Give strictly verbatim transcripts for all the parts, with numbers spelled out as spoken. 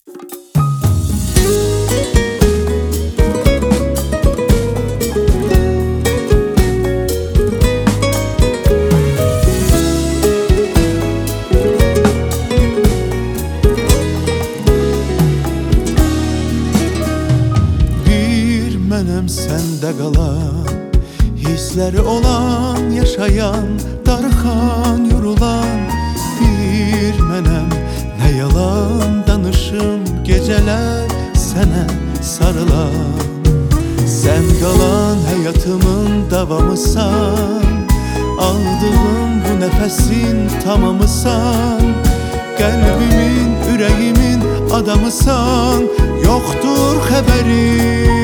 Mənəm səndə qalan, hissləri olan, yaşayan, darıxan, yorulan. Bir mənəm, nə yalan danışım, gecələr sənə sarılan. Sən qalan həyatımın davamısan, aldığım bu nəfəsin tamamısan. Qəlbimin, ürəyimin adamısan, yoxdur xəbərin.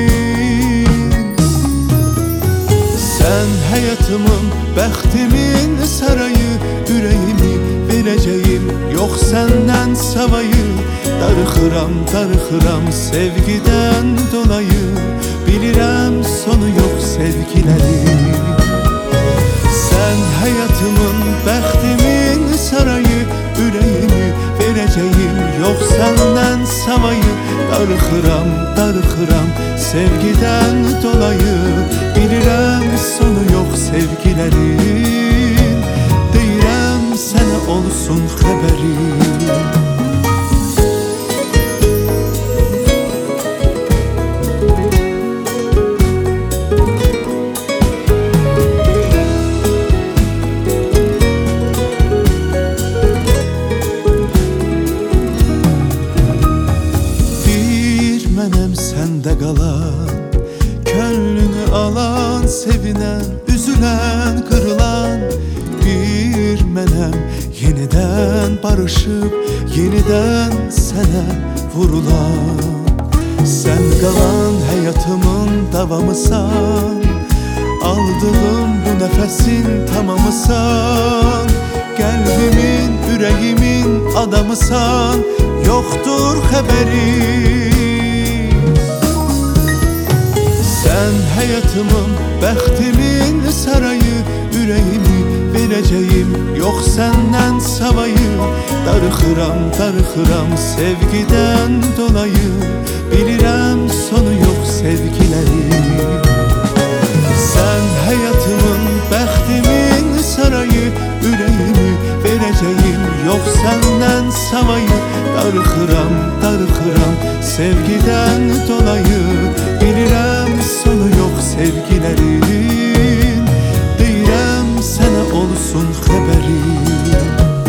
Sən həyatımın, bəxtimin sarayı, ürəyimi verəcəyim, yox səndən savayı. Darıxıram, darıxıram sevgidən dolayı, bilirəm sonu yox sevgilərim. Sən həyatımın, bəxtimin sarayı, ürəyimi verəcəyim, yox səndən savayı. Darıxıram, darıxıram sevgidən dolayı, bilirəm sonu yox sevgilərin. Deyirəm sənə olsun xəbərim. Mənəm səndə qalan, könlünü alan, sevinən, üzülən, qırılan. Bir mənəm yenidən barışıb, yenidən sənə vurulan. Sən qalan həyatımın davamısan, aldığım bu nəfəsin tamamısan. Qəlbimin, ürəyimin adamısan, yoxdur xəbərin. Sən həyatımın, bəxtimin sarayı, ürəyimi verəcəyim, yox səndən savayı. Darıxıram, darıxıram sevgidən dolayı, bilirəm sonu yox sevgilərim. Sən həyatımın, bəxtimin sarayı, ürəyimi verəcəyim, yox səndən savayı. Darıxıram, darıxıram sevgidən dolayı, bilirəm sonu yox sevgilərin. Deyirəm sənə olsun xəbərim.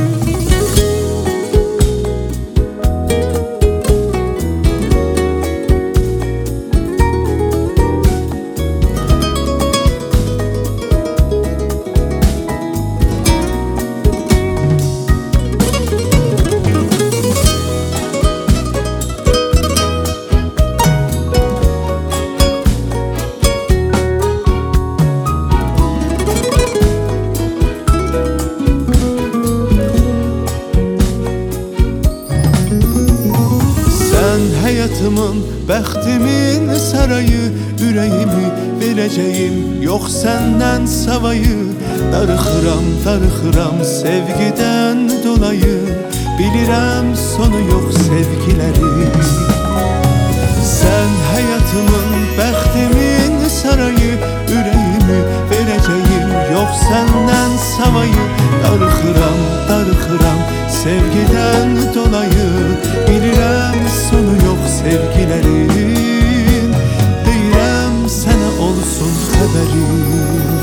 Həyatımın, bəxtimin sarayı, ürəyimi verəcəyim, yox səndən savayı. Darıxıram, darıxıram sevgidən dolayı, bilirəm sonu yox sevgilərim. Sən həyatımın, bəxtimin sarayı, ürəyimi verəcəyim, yox səndən savayı. Darıxıram, darıxıram sevgidən dolayı, bilirəm sonu yox sevgilərin. Deyirəm sənə olsun xəbərim.